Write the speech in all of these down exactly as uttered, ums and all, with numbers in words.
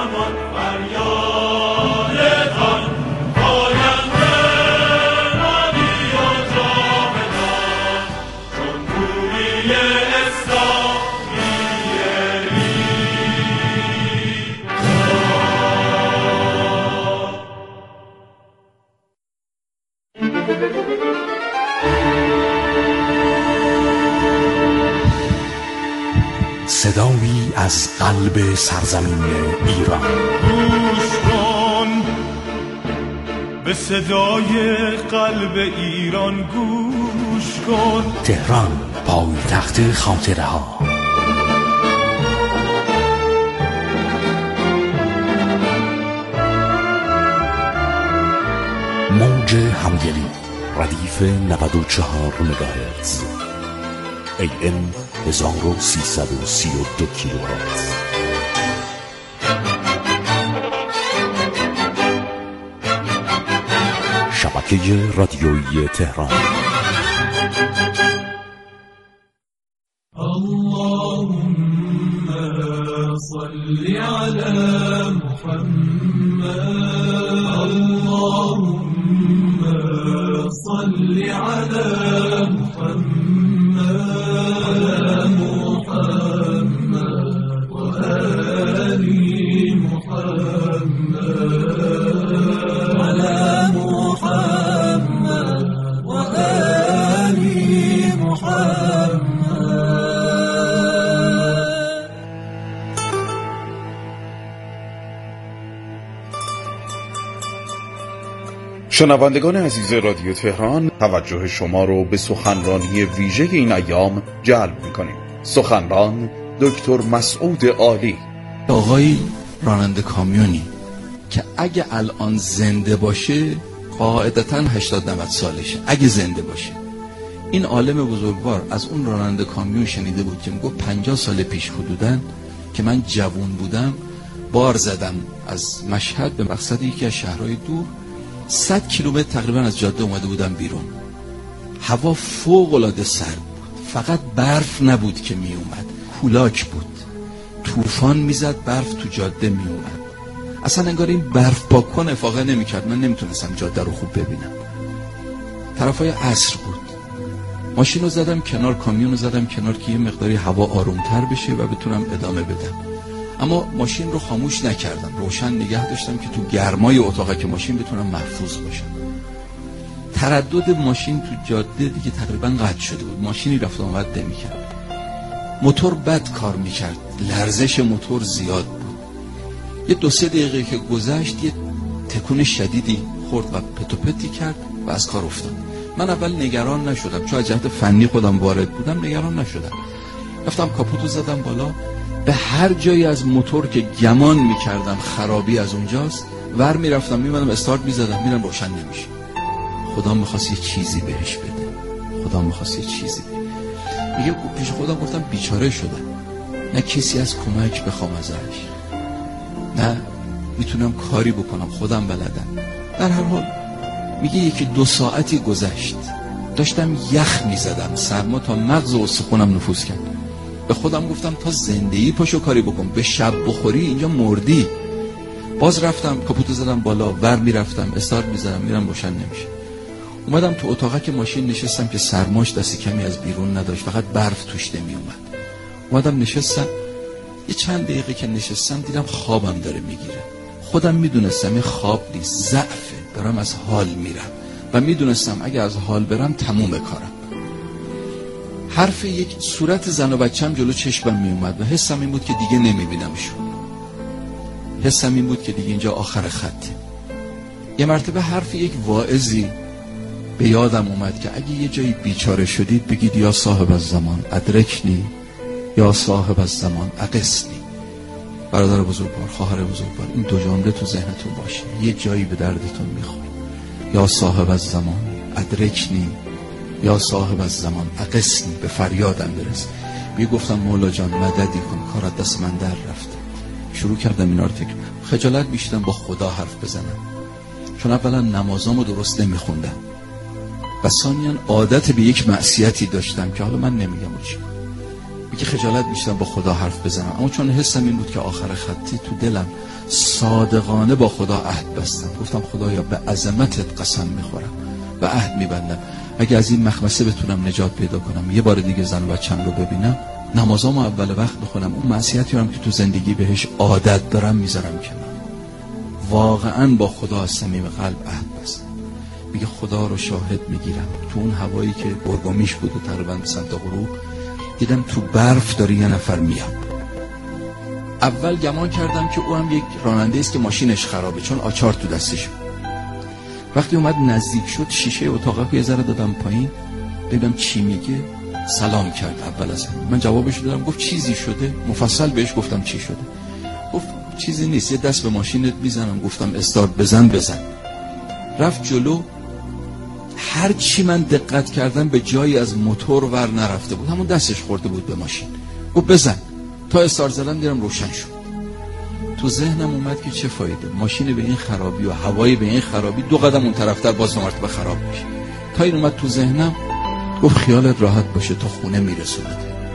زمان فریادتان پاینده مانی و جاودان جمهوری اسلامی صدایی از قلب سرزمین ایران. گوش کن به صدای قلب ایران، گوش کن. تهران، پایتخت خاطره ها. موج همدلی، ردیف نود و چهار مگاهرتز، ای ام هزار و سیصد و سی و دو کیلوهرتز. شبکه رادیویی تهران. اللهم صل على محمد، اللهم صل على محمد، على محمد وآل محمد، على محمد وآل محمد. شنوندگان عزیز رادیو تهران، توجه شما رو به سخنرانی ویژه این ایام جلب می‌کنیم. سخنران دکتر مسعود عالی. آقای راننده کامیونی که اگه الان زنده باشه قاعدتاً هشتاد نود سالشه، اگه زنده باشه. این عالم بزرگوار از اون راننده کامیون شنیده بود که میگه پنجاه سال پیش حدوداً که من جوان بودم بار زدم از مشهد به مقصد یکی از شهرهای دور، صد کیلومتر تقریبا از جاده اومده بودم بیرون. هوا فوق العاده سرد بود، فقط برف نبود که می اومد، کولاک بود، طوفان میزد، برف تو جاده می اومد. اصلا انگار این برف پاکن افاقه نمی کرد. من نمیتونستم جاده رو خوب ببینم. طرفای عصر بود. ماشین رو زدم کنار، کامیون رو زدم کنار که یه مقداری هوا آرومتر بشه و بتونم ادامه بدم. اما ماشین رو خاموش نکردم، روشن نگه داشتم که تو گرمای اتاق که ماشین بتونم محفوظ باشم. تردد ماشین تو جاده دیگه تقریبا قطع شده بود، ماشینی رفت آمد نمی‌کرد. موتور بد کار می‌کرد، لرزش موتور زیاد بود. یه دو سه دقیقه که گذشت یه تکون شدیدی خورد و پتو پتی کرد و از کار افتاد. من اول نگران نشدم، چون از جهت فنی خودم وارد بودم، نگران نشدم. رفتم کاپوتو زدم بالا، به هر جایی از موتور که گمان میکردم خرابی از اونجاست ور میرفتم، میمدم استارت میزدم، میرم روشن نمیشه. خدا میخواست یه چیزی بهش بده، خدا میخواست یه چیزی بده. میگه پیش خودم گفتم بیچاره شدم، نه کسی از کمک بخوام ازش، نه میتونم کاری بکنم، خودم بلدم. در هر حال میگه یکی دو ساعتی گذشت، داشتم یخ میزدم، سرما تا مغز و استخونم نفوذ کرد. به خودم گفتم تا زندگی پاشو کاری بکن، به شب بخوری اینجا مردی. باز رفتم کاپوتو زدم بالا، ور میرفتم استارت میزدم، میرم روشن نمیشه. اومدم تو اتاقه که ماشین نشستم که سرماش دستی کمی از بیرون نداشت، فقط برف توش نمی اومد. اومدم نشستم، یه چند دقیقه که نشستم دیدم خوابم داره میگیره. خودم میدونستم این خواب نیست، ضعفه، دارم از حال میرم و میدونستم اگه از حال برم تموم کارم. حرف یک صورت زن و بچم جلو چشمم می اومد و حسم این بود که دیگه نمیبینمشون. حسم این بود که دیگه اینجا آخر خطه. یه مرتبه حرف یک واعظی به یادم اومد که اگه یه جایی بیچاره شدید بگید یا صاحب الزمان ادرکنی یا صاحب الزمان اغثنی. برادر بزرگوار، خواهر بزرگوار، این دو جمله تو ذهنتون باشه. یه جایی به دردتون میخوره، یا صاحب الزمان ادرکنی یا صاحب الزمان اغثنی، به فریادم برس. بی گفتم مولا جان مددی کن، کار دست من در رفته. شروع کردم اینا رو فکر، خجالت میشدم با خدا حرف بزنم، چون اولا نمازامو درست نمیخوندم و ثانیاً عادت به یک معصیتی داشتم که حالا من نمیگم چی. میگه خجالت میشدم با خدا حرف بزنم، اما چون حسم این بود که آخر خطی تو دلم صادقانه با خدا عهد بستم. گفتم خدایا به عظمتت قسم میخورم و عهد میبندم اگه از این مخمسه بتونم نجات پیدا کنم، یه بار دیگه زن و بچه‌م رو ببینم، نمازامو اول وقت بخونم، اون معصیتی رو هم که تو زندگی بهش عادت دارم میذارم کنار. واقعا با خدا از صمیم قلب عهد بستم. میگه خدا رو شاهد میگیرم، تو اون هوایی که برگامیش بود و تقریبا به سمت غروب دیدم تو برف داره یه نفر میاد. اول گمان کردم که او هم یک راننده است که ماشینش خرابه، چون آچار تو دستش بود. وقتی اومد نزدیک شد شیشه اتاقه یه ذره دادم پایین ببینم چی میگه. سلام کرد اول از همه. من جوابش دادم، گفت چیزی شده؟ مفصل بهش گفتم چی شده. گفت چیزی نیست، یه دست به ماشینت میزنم. گفتم استارت بزن بزن. رفت جلو. هر چی من دقت کردم به جایی از موتور ور نرفته بود، همون دستش خورده بود به ماشین. گفت بزن. تا استارت زدم دیدم روشن شد. تو ذهنم اومد که چه فایده، ماشین به این خرابی و هوای به این خرابی دو قدم اون طرفتر باز دو مرتبه خراب میشه. تا این اومد تو ذهنم، گفت خیالت راحت باشه تا خونه میرسونت.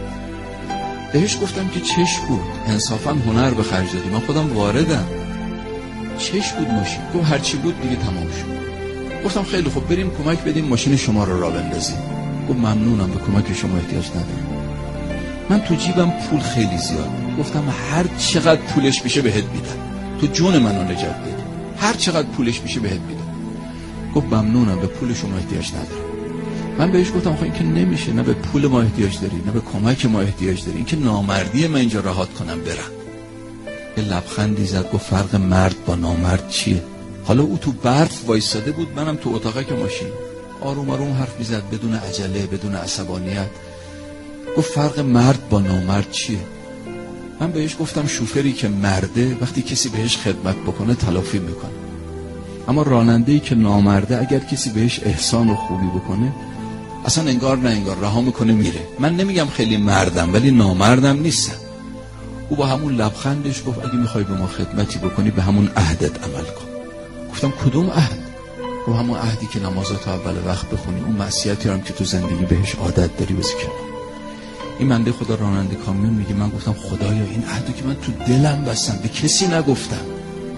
بهش گفتم که چش بود، انصافا هنر به خرج دادی، من خودم واردم. چش بود ماشین. گفت هرچی بود دیگه تمام شد. گفتم خیلی خوب، بریم کمک بدیم ماشین شما رو راه بندازیم. گفت ممنونم، به کمک شما احتیاج ندارم. من تو جیبم پول خیلی زیاد، گفتم هر چقدر پولش میشه بهت میدم، تو جون منو نجات بده، هر چقدر پولش میشه بهت میدم. گفت ممنونم، به پول شما احتیاج ندارم. من بهش گفتم آخه این که نمیشه، نه به پول ما احتیاج داری نه به کمک ما احتیاج داری، این که نامردیه من اینجا راحت کنم برم. یه لبخندی زد، گفت فرق مرد با نامرد چیه؟ حالا او تو برف وایساده بود، منم تو اتاقه که ماشین. آروم آروم حرف میزد بدون عجله بدون عصبانیت. گفت فرق مرد با نامرد چیه؟ من بهش گفتم شوفری که مرده وقتی کسی بهش خدمت بکنه تلافی میکنه، اما راننده‌ای که نامرده اگر کسی بهش احسان و خوبی بکنه اصلا انگار نه انگار رها میکنه میره. من نمیگم خیلی مردم ولی نامردم نیستم. او با همون لبخندش گفت اگه میخوای به ما خدمتی بکنی به همون عهدت عمل کن. گفتم کدوم عهد؟ و همون عهدی که نمازات اول وقت بخونی، اون معصیتی هم که تو زندگی بهش عادت داری بذار کنار. این منده خدا راننده کامیون میگه من گفتم خدایا این عهدی که من تو دلم بستم به کسی نگفتم.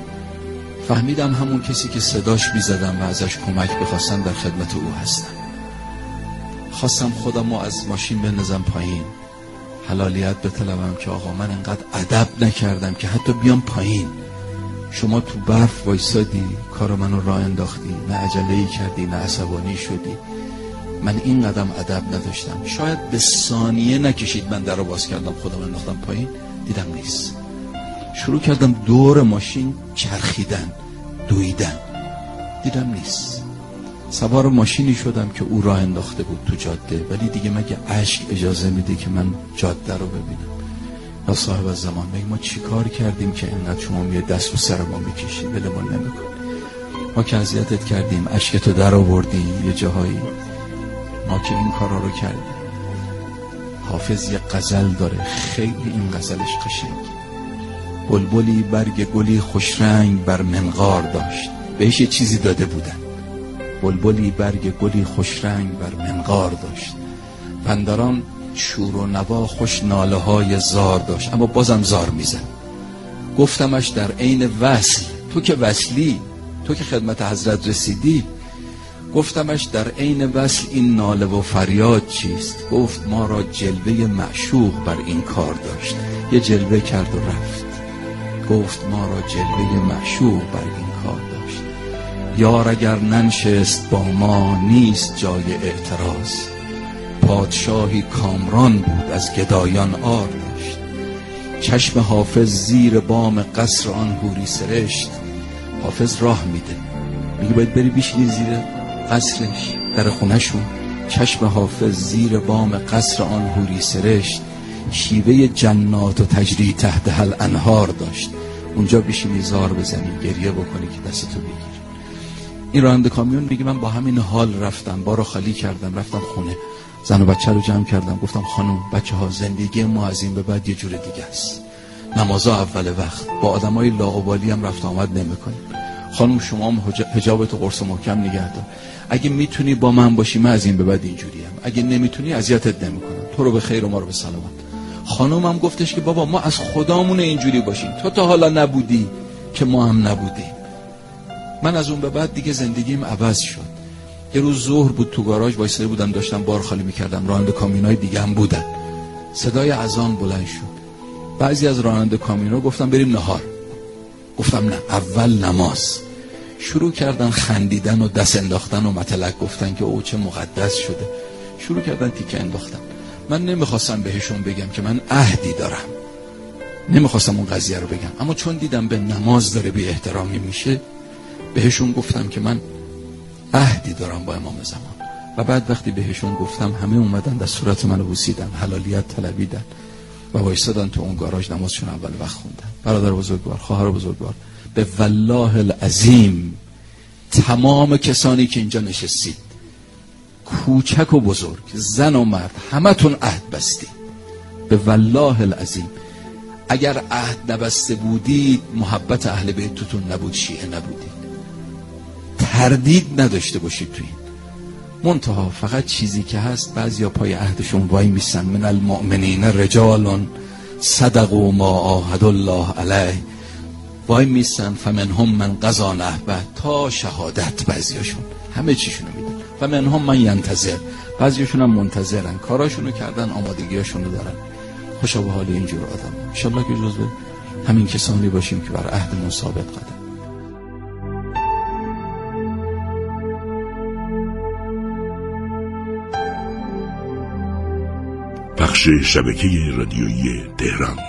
فهمیدم همون کسی که صداش میزدم و ازش کمک بخواستم در خدمت او هستم. خواستم خودم رو از ماشین بندازم پایین، حلالیت بطلبم که آقا من انقدر ادب نکردم که حتی بیام پایین. شما تو برف وایسادی، کار منو راه انداختی، نه عجله‌ای کردی نه عصبانی شدی. من این قدم ادب نداشتم. شاید به ثانیه نکشید من در رو باز کردم خودم انداختم پایین، دیدم نیست. شروع کردم دور ماشین چرخیدن دویدن، دیدم نیست. سوار ماشینی شدم که او راه انداخته بود تو جاده، ولی دیگه مگه اشک اجازه میده که من جاده رو ببینم؟ یا صاحب الزمان میگه ما چی کار کردیم که اینقدر شما میاد دست رو سر ما میکشی ولمون نمیکنی؟ ما که اذیتت کردیم، اشکتو در آوردیم یه جاهایی، ما که این کارا رو کردیم. حافظ یه غزل داره خیلی این غزلش قشنگ. بلبلی برگ گلی خوش رنگ بر منقار داشت. بهش یه چیزی داده بودن. بلبلی برگ گلی خوش رنگ بر منقار داشت، پندران شور و نوا خوش ناله های زار داشت، اما بازم زار میزن. گفتمش در عین وصل، تو که وصلی، تو که خدمت حضرت رسیدی، گفتمش در عین وصل این ناله و فریاد چیست؟ گفت ما را جلوه معشوق بر این کار داشت. یه جلوه کرد و رفت. گفت ما را جلوه معشوق بر این کار داشت. یار اگر ننشست با ما نیست جای اعتراض. پادشاهی کامران بود از گدایان آر داشت. چشم حافظ زیر بام قصر آن حوری سرشت. حافظ راه میده، میگه باید بری بشینی زیر قصرش در خونهشون. چشم حافظ زیر بام قصر آن حوری سرشت. شیوه جنات و تجری تحت هل انهار داشت. اونجا بشینی زار بزنی گریه بکنی که دستتو بگیر. این راننده کامیون میگه من با همین حال رفتم، بارو خالی کردم، رفتم خونه، زن و بچه رو جمع کردم، گفتم خانم بچه ها زندگی ما از این به بعد یه جور دیگه است. نمازا اول وقت، با آدمای لاابالی هم رفت آمد نمی‌کنیم. خانم شما هم حجابتو قرص محکم نگه دار. اگه میتونی با من باشی من از این به بعد اینجوریم، اگه نمیتونی اذیتت نمی‌کنم. تو رو به خیر و ما رو به سلامت. خانم هم گفتش که بابا ما از خدامون اینجوری باشیم، تو تا حالا نبودی که ما هم نبودیم. من از اون به بعد دیگه زندگیم عوض شد. یه روز ظهر بود، تو گاراژ وایساده بودم داشتم بار خالی میکردم، راننده کامیونای دیگه هم بودن. صدای اذان بلند شد. بعضی از راننده کامیونا گفتم بریم نهار. گفتم نه، اول نماز. شروع کردن خندیدن و دست انداختن و مطلق گفتن که او چه مقدس شده. شروع کردن تیکه انداختن. من نمیخواستم بهشون بگم که من عهدی دارم، نمیخواستم اون قضیه رو بگم، اما چون دیدم به نماز داره بی احترامی میشه بهشون گفتم که من عهدی دارم با امام زمان. و بعد وقتی بهشون گفتم همه اومدن در صورت منو بوسیدن، حلالیت طلبیدن و وایسادن تو اون گاراژ نمازشون اول وقت خوندن. برادر بزرگوار، خواهر بزرگوار، به والله العظیم تمام کسانی که اینجا نشستید، کوچک و بزرگ، زن و مرد، همتون عهد بستید. به والله العظیم اگر عهد نبسته بودید محبت اهل بیتتون نبود، شیعه نبودید. تردید نداشته باشید تو این. منتها فقط چیزی که هست بعضیا پای عهدشون وای میسن. من المؤمنین رجال صدقوا ما عاهدوا الله علیه، وای میسن. فمنهم من قضا نحبه، تا شهادت بعضیاشون همه چیشونو میدن. فمنهم من ینتظر، بعضیاشون هم منتظرن، کاراشونو کردن، آمادگیاشونو دارن. خوشا به حال اینجور آدم. انشالله که جزو همین کسانی باشیم که بر عهدمون ثابت قدم. بخش شبکه رادیویی تهران.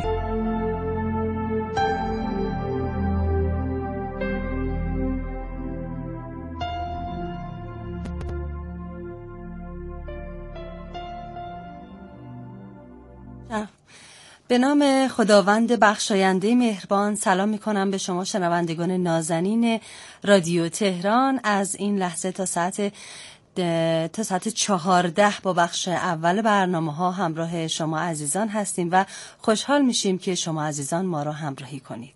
به نام خداوند بخشاینده مهربان سلام میکنم به شما شنوندگان نازنین رادیو تهران. از این لحظه تا ساعت تا ساعت چهارده با بخش اول برنامه ها همراه شما عزیزان هستیم و خوشحال میشیم که شما عزیزان ما را همراهی کنید.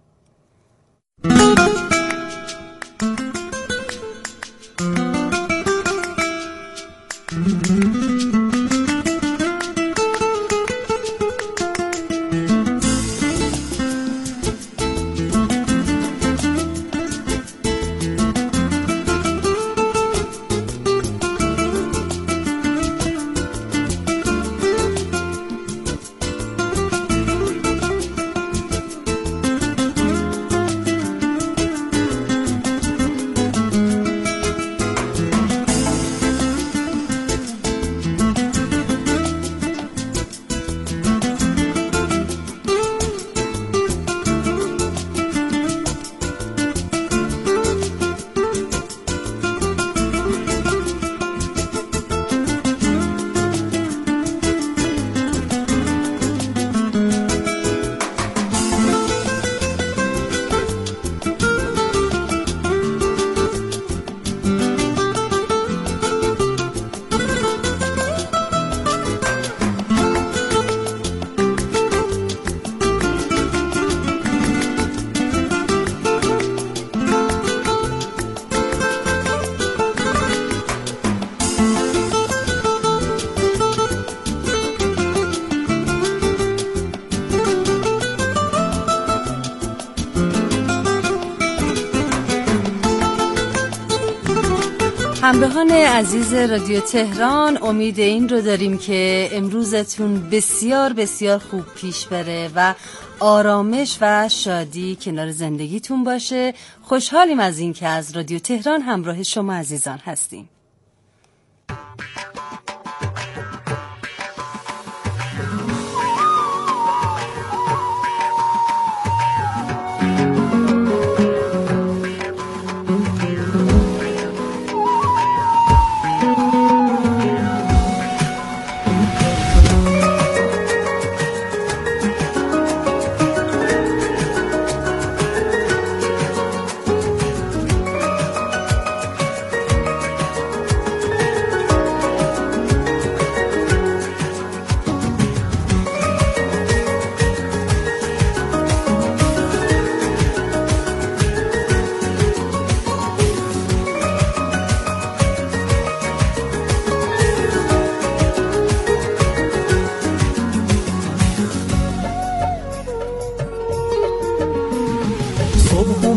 همراهان عزیز رادیو تهران، امید این رو داریم که امروزتون بسیار بسیار خوب پیش بره و آرامش و شادی کنار زندگیتون باشه. خوشحالیم از این که از رادیو تهران همراه شما عزیزان هستیم.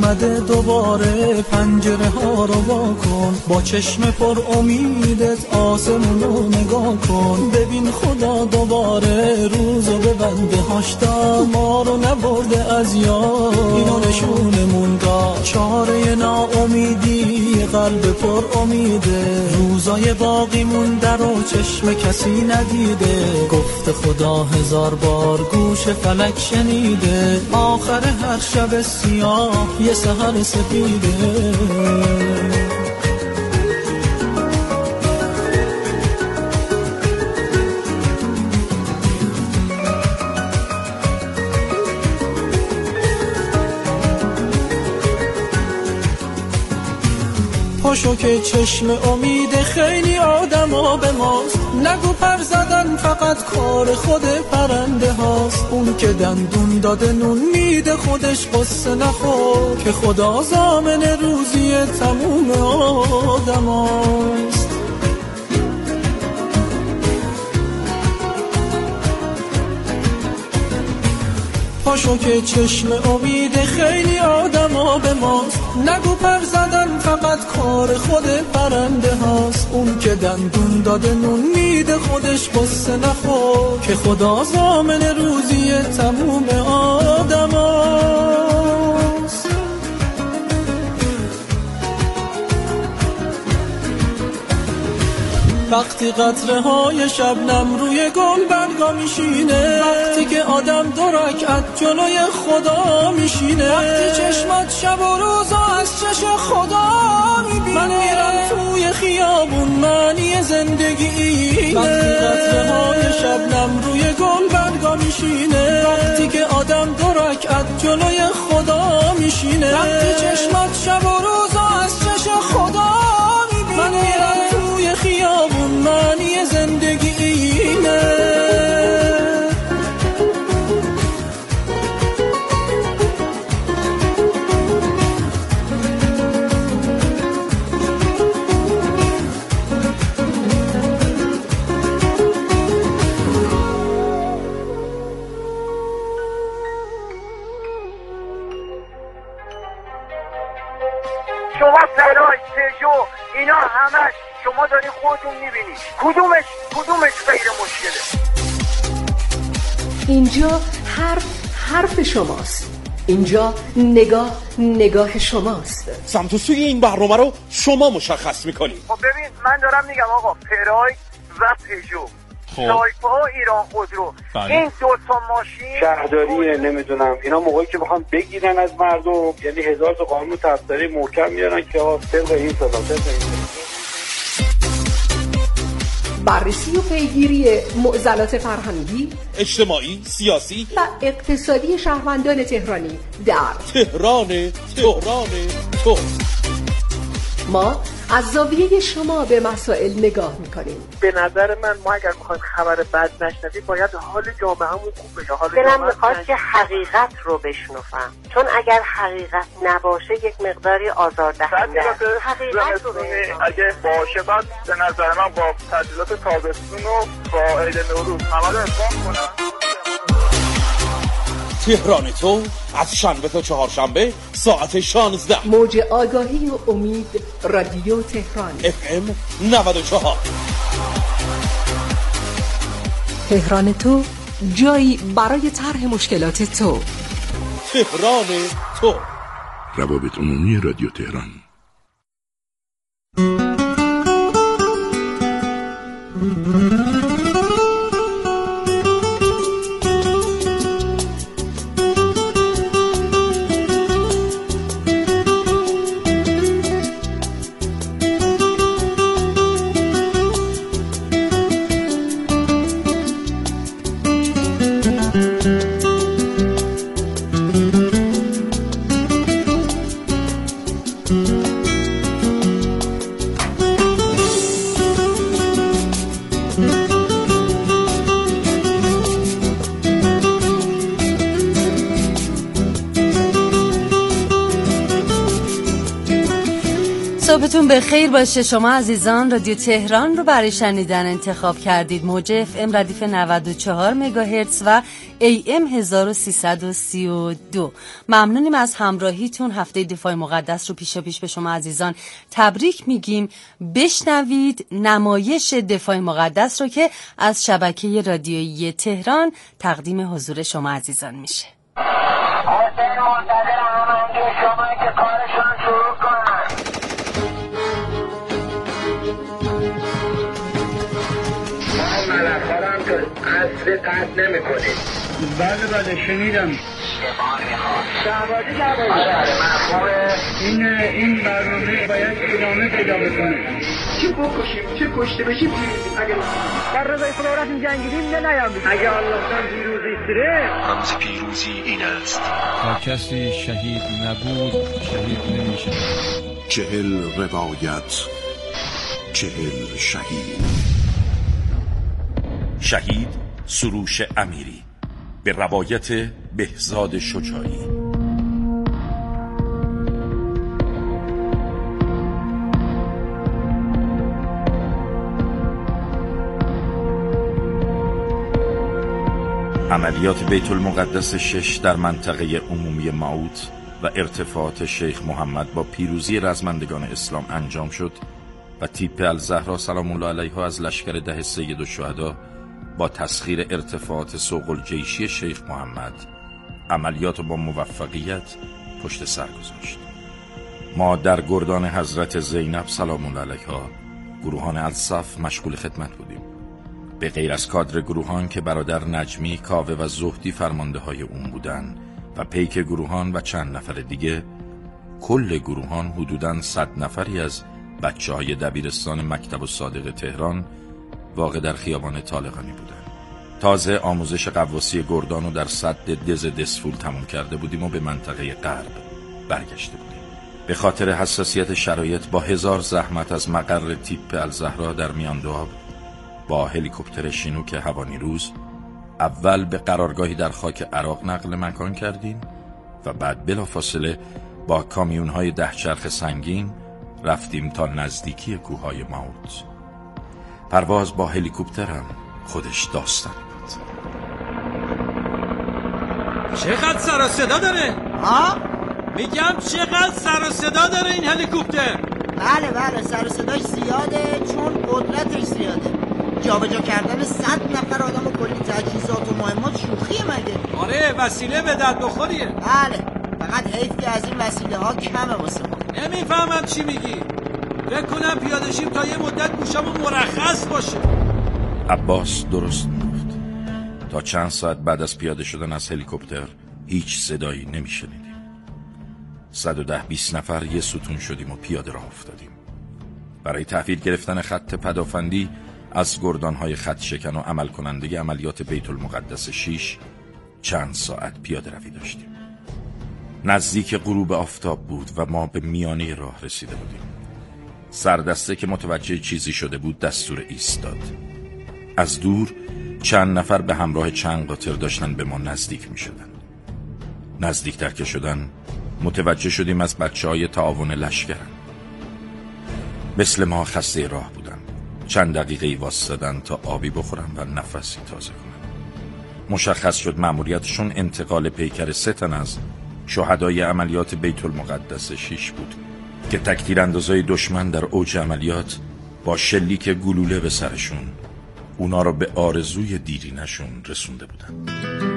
اومده دوباره، پنجره ها رو وا کن، با چشم پر امیدت آسمون رو نگاه کن. ببین خدا دوباره روزو به بنده هاش داد، ما رو نبرده از یاد، اینو نشونمون داد. چاره ناامیدی قلب پر امیده، روزای باقی مونده رو چشم کسی ندیده. گفت خدا هزار بار گوش فلک شنیده، آخر هر شب سیاه یه سحر سپیده. پاشو که چشم امید خیلی آدم ها به ماست، نگو پر زدن فقط کار خود پرنده هاست. اون که دندون داده نون میده خودش قصه نخور، که خدا ضامن روزی تموم آدم هاست. پاشو که چشم امید خیلی آدم ها به ماست، نگو پر زدن فقط کار خود پرنده هاست. اون که دندون داده نون میده خودش قصه نخور، که خدا ضامن روزی تموم آدم هاست. وقتی قطره های شبنم روی گل برگا میشینه، وقتی که آدم دو رکعت جلوی خدا میشینه، وقتی چشمات شب و روزا از چش خدا میبینه. من میرم توی خیابون معنی زندگی اینه. وقتی قطره های شبنم روی گل برگا میشینه، وقتی که آدم دو رکعت جلوی خدا میشینه، وقتی چشمات شب و روزا از چش خدا میبینه. من میرم توی خیابون معنی زندگی اینه. شما سراج پژو اینا همش شما دارین خودتون میبینید، کدومش کدومش غیر مشکله؟ اینجا حرف حرف شماست، اینجا نگاه نگاه شماست. سمت و سوی این برنامه رو شما مشخص میکنید. خب ببین من دارم میگم آقا پراید و پژو، سایپا و ایران خودرو، این دو تا ماشین شهرداریه نمیدونم اینا موقعی که بخوام بگیرن از مردم، یعنی هزار تا قانون تبصره محکم میارن که ها طبق این سلام طبق این. بررسی و پیگیری معضلات فرهنگی، اجتماعی، سیاسی و اقتصادی شهروندان تهرانی در تهران تهران تو. ما از زاویه شما به مسائل نگاه میکنیم. به نظر من ما اگر میخوایم خبر بد نشنویم باید حال جامعهمون خوب بشه. حال دلم میخواد که حقیقت رو بشنوم، چون اگر حقیقت نباشه یک مقداری آزاردهنده. حقیقت رو اگه باشه بعد به نظر من با تعطیلات تابستون و با عید نوروز همه رو اتفاق کنن. تهران تو از شنبه تا چهارشنبه ساعت شانزده. موج آگاهی و امید رادیو تهران اف ام نود و چهار. تهران تو، جایی برای طرح مشکلات تو. تهران تو. روابط عمومی رادیو تهران. صبحتون به خیر باشه. شما عزیزان رادیو تهران رو برای شنیدن انتخاب کردید. موج اف ام ردیف نود و چهار مگاهرتز و ای ام هزار و سیصد و سی و دو. ممنونیم از همراهیتون. هفته دفاع مقدس رو پیشا پیش به شما عزیزان تبریک میگیم. بشنوید نمایش دفاع مقدس رو که از شبکه رادیویی تهران تقدیم حضور شما عزیزان میشه. حسین منتظر همانگی شما که کارشون شروع کنن. ما ملک‌ها که اصل قطع نمی کنیم. بله بله شنیدم. شهبازی شهبازی مفهومه. این این برنامه باید ادامه پیدا بکنه. چه بکشیم چه کشته بشیم پیروزیم. اگر در رضای خدا رفتیم جنگیدیم نه نیام اگر الله‌تان پیروزی سره رمز پیروزی این است تا کسی شهید نبود شهید نمیشه. چهل روایت، چهل شهید. شهید سروش امیری به روایت بهزاد شجاعی. عملیات بیت المقدس شش در منطقه عمومی معود و ارتفاعات شیخ محمد با پیروزی رزمندگان اسلام انجام شد و تیپ الزهرا سلام الله علیها از لشکر ده سید الشهدا با تسخیر ارتفاعات سوق الجیشی شیخ محمد عملیات با موفقیت پشت سر گذاشت. ما در گردان حضرت زینب سلام الله علیها گروهان الصف مشغول خدمت بودیم. به غیر از کادر گروهان که برادر نجمی، کاوه و زهدی فرمانده های اون بودن و پیک گروهان و چند نفر دیگه، کل گروهان حدوداً صد نفری از بچه های دبیرستان مکتب الصادق تهران واقع در خیابان طالقانی بودن. تازه آموزش غواصی گردان رو در سد دز دسفول تموم کرده بودیم و به منطقه غرب برگشته بودیم. به خاطر حساسیت شرایط با هزار زحمت از مقر تیپ الزهرا در میان دو آب با هلیکوپتر شینوک هوانیروز اول به قرارگاهی در خاک عراق نقل مکان کردیم و بعد بلافاصله با کامیون‌های ده چرخ سنگین رفتیم تا نزدیکی کوههای معود. پرواز با هلیکوپترم خودش داستانی بود. چقدر سر و صدا داره؟ ها؟ میگم چقدر سر و صدا داره این هلیکوپتر؟ بله بله سر و صداش زیاده چون قدرتش زیاده. جابجا کردن صد نفر آدم و کلی تجهیزات و مهمات شوخیه مگه؟ آره وسیله به درد بخوریه. بله فقط حیف که از این وسیله ها کمه واسه ما. نمیفهمم چی میگی. فکر کنم پیاده شیم تا یه مدت گوشمون مرخص باشه. عباس درست میگفت. تا چند ساعت بعد از پیاده شدن از هلیکوپتر هیچ صدایی نمیشنیدیم. صد و ده بیست نفر یه ستون شدیم و پیاده راه افتادیم. برای تحویل گرفتن خط پدافندی از گردانهای خط شکن و عمل کننده عملیات بیت المقدس شیش چند ساعت پیاده روی داشتیم. نزدیک غروب آفتاب بود و ما به میانه راه رسیده بودیم. سردسته که متوجه چیزی شده بود دستور ایستاد. از دور چند نفر به همراه چند قاطر داشتن به ما نزدیک می شدن. نزدیکتر که شدن متوجه شدیم از بچه های تعاون لشکرن. مثل ما خسته راه بودن. چند دقیقه واسطدن تا آبی بخورن و نفسی تازه کنن. مشخص شد مأموریتشون انتقال پیکر سه تن از شهدای عملیات بیت المقدس شیش بود که تکتیر اندازای دشمن در اوج عملیات با شلیک گلوله به سرشون اونا رو به آرزوی دیرینشون رسونده بودن.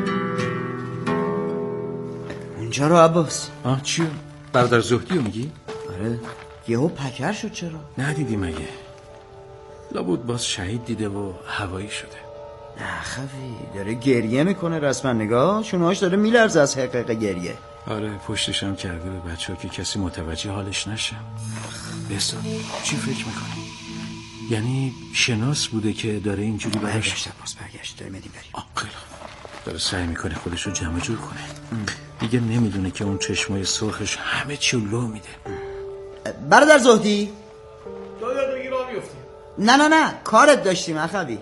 اونجا رو عباس. آه چیو؟ برادر زهدی رو میگی؟ آره یهو پکر شد چرا؟ ندیدی مگه؟ لابد باز شهید دیده و هوایی شده. نه خفی داره گریه میکنه رسما نگاه شونهاش داره میلرزه از حقیقه گریه. آره پشتشم کرده به بچه ها که کسی متوجه حالش نشه. بسا چی فکر میکنی؟ یعنی شناس بوده که داره اینجوری باش؟ برگشت باز برگشت داره میدیم بریم. آقل داره سعی میکنه خودش رو جمع جور کنه. ام. دیگه نمیدونه که اون چشمای سرخش همه چی رو لو میده. برادر زهدی دادر دیگه راه میفتی. نه نه نه کارت داشتیم اخوی.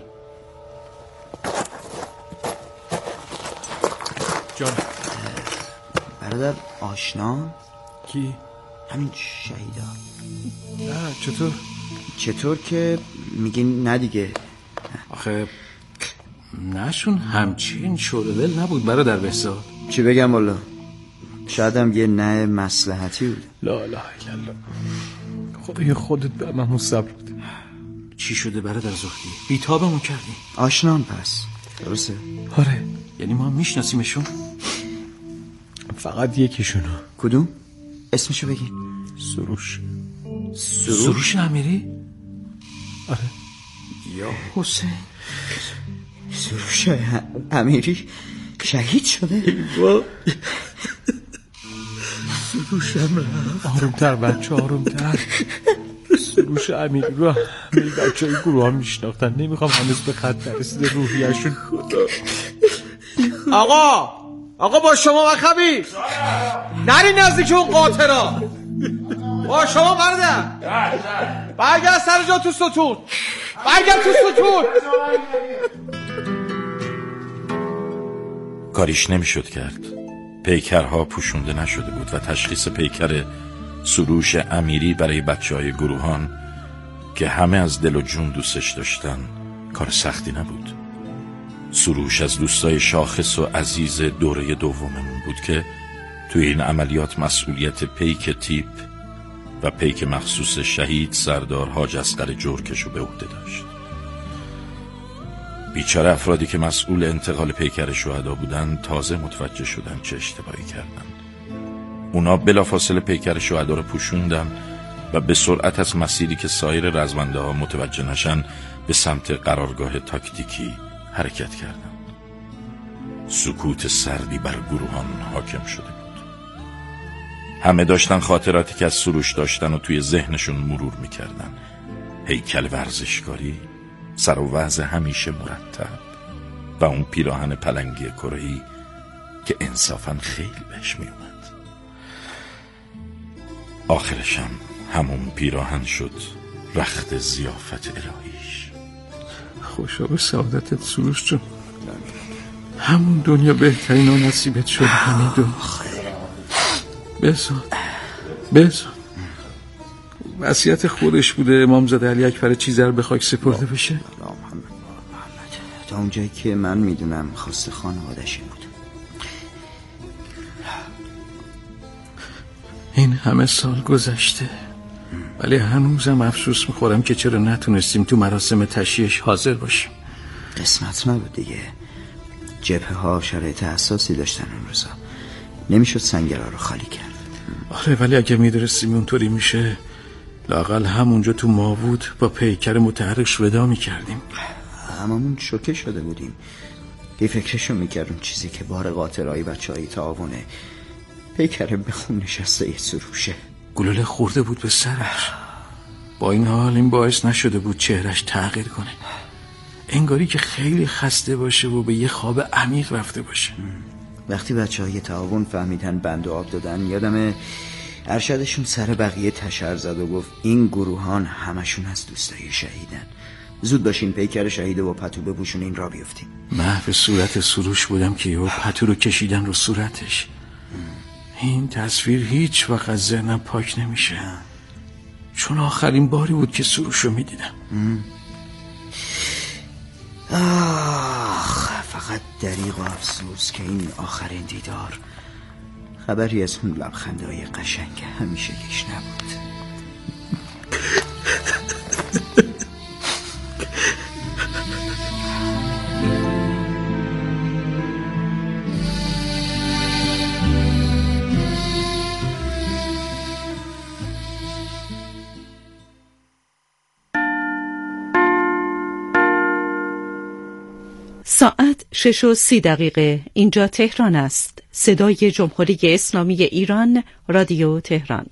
جان برادر آشنا؟ کی؟ همین شهیدا. نه چطور؟ چطور که میگین نه دیگه. آخه نشون همچین شورول نبود برادر بهزاد. چی بگم والا؟ شاید هم یه نه مصلحتی بود. لا لا الا الله. خدای خودت به من صبر بده. چی شده برادر زهدی؟ بیتابمون کردی. آشنان پس درسته؟ آره. یعنی ما میشناسیمشون؟ فقط یکیشونو. کدوم؟ اسمشو بگی. سروش. سروش سروش امیری؟ آره. یا حسین سروش امیری شهید شده. سروش امیری. آرومتر بچه آرومتر. سروش امیری رو همه بچه های گروه ها میشناختن. نمیخوام هنوز به خط نرسیده روحیشون. آقا آقا با شما و خبیر نری نزدیک اون قاطرا. با شما برده برگرد سر جا تو ستون. برگرد تو ستون. کاریش نمیشد کرد. پیکرها پوشونده نشده بود و تشخیص پیکر سروش امیری برای بچه های گروهان که همه از دل و جون دوستش داشتن کار سختی نبود. سروش از دوستای شاخص و عزیز دوره دوممون بود که توی این عملیات مسئولیت پیک تیپ و پیک مخصوص شهید سردار حاج اصغر جرکشو به عهده داشت. بیچاره افرادی که مسئول انتقال پیکر شهدا بودن تازه متوجه شدن چه اشتباهی کردن. اونا بلافاصله پیکر شهدا رو پوشوندن و به سرعت از مسیری که سایر رزمنده ها متوجه نشن به سمت قرارگاه تاکتیکی حرکت کردن. سکوت سردی بر گروهان حاکم شده بود. همه داشتن خاطراتی که از سروش داشتن و توی ذهنشون مرور میکردن. هیکل ورزشکاری، سر و وضع همیشه مرتب و اون پیراهن پلنگی کره‌ای که انصافاً خیلی بهش میومد. آخرشم همون پیراهن شد رخت ضیافت الهیش. خوشا به سعادتت سروش جون. همون دنیا بهترین و نصیبت شد. همیدون بزاد بزاد وصیت خودش بوده امامزاده علی اکبر چیزر به خاک سپرده بشه. تا اونجایی که من میدونم خواست خانواده‌شون بود. این همه سال گذشته ولی هنوزم افسوس میخورم که چرا نتونستیم تو مراسم تشییعش حاضر باشیم. قسمت نبود دیگه. جبهه ها شرایط حساسی داشتن اون روزا. نمیشد سنگرها رو خالی کرد. آره ولی اگه میدرستیم اونطوری میشه لااقل همونجا تو ماوود با پیکر متحرش ودا میکردیم. هممون شوکه شده بودیم. یه فکرشو میکردم چیزی که بار قاطرهای بچه های تعاونه پیکر به خون نشسته یه سروشه. گلوله خورده بود به سرش. با این حال این باعث نشده بود چهرش تغییر کنه. انگاری که خیلی خسته باشه و به یه خواب عمیق رفته باشه. وقتی بچه های تعاون فهمیدن بند و آب دادن یادم ارشدشون سر بقیه تشر زد و گفت این گروهان همشون از دوستای شهیدن. زود باشین پیکر شهید و پتو بپوشونین را بیفتیم. محو صورت سروش بودم که یهو پتو رو کشیدن رو صورتش. این تصویر هیچ وقت از ذهنم پاک نمیشه. چون آخرین باری بود که سروش رو میدیدم. آخ فقط دریغ و افسوس که این آخرین دیدار خبری از اون لبخندهای قشنگ همیشه گیش نبود. ساعت شش و سی دقیقه. اینجا تهران است. صدای جمهوری اسلامی ایران، رادیو تهران.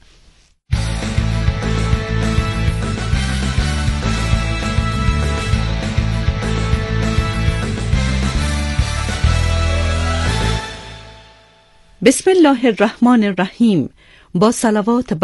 بسم الله الرحمن الرحیم. با صلوات